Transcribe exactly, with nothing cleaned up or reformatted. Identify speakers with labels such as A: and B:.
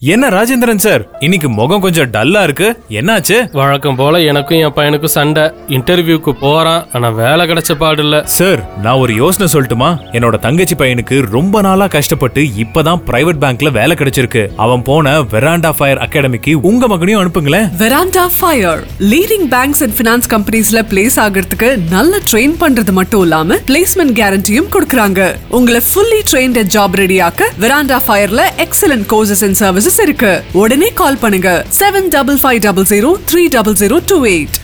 A: என்ன ராஜேந்திரன் சார், இன்னைக்கு முகம் கொஞ்சம் டல்லா இருக்கு, என்னாச்சு?
B: வழக்கம் போல எனக்கும் என் பையனுக்கும் சண்டை. இன்டர்வியூக்கு போறான், ஆனா வேலை கிடைச்ச பாடு இல்ல.
A: சார், நான் ஒரு யோசனை சொல்லட்டுமா? என்னோட தங்கச்சி பையனுக்கு ரொம்ப நாளா கஷ்டப்பட்டு இப்பதான் பிரைவேட் பேங்க்ல வேலை கிடைச்சிருக்கு. அவன் போன வெராண்டா ஃபயர் அகாடமிக்கு உங்க மகனையும் அனுப்புங்களேன்.
C: Veranda fire leading banks and finance கம்பெனிஸ்ல பிளேஸ் ஆகிறதுக்கு நல்ல ட்ரெயின் பண்றது மட்டும் இல்லாம பிளேஸ்மெண்ட் கேரண்டியும் கொடுக்கறாங்க. உங்களை ஃபுல்லி ட்ரெயின்ட் ஜாப் ரெடியாக்க வெராண்டா ஃபயர்ல எக்ஸலென்ட் கோர்சஸ் அண்ட் சர்வீசஸ் இருக்கு. உடனே கால் பண்ணுங்க seven double five double zero three double zero two eight.